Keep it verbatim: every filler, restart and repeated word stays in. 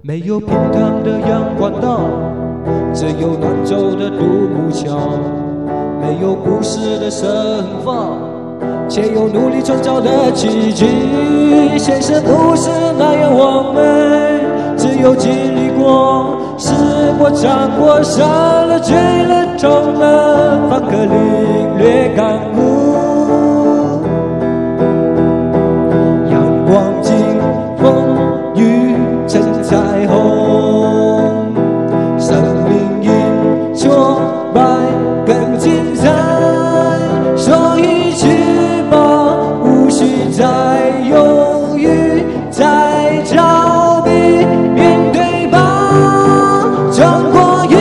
没有平坦的阳关道，只有难走的独木桥。没有故事的神话，且有努力创造的奇迹。现实不是那样完美，只有经历过，试过，尝过，伤了，醉了，痛了，方可领略感悟。阳光经风雨成彩虹，生命因挫败更精彩。所以去吧，无需再犹豫，再逃避，面对吧，穿过。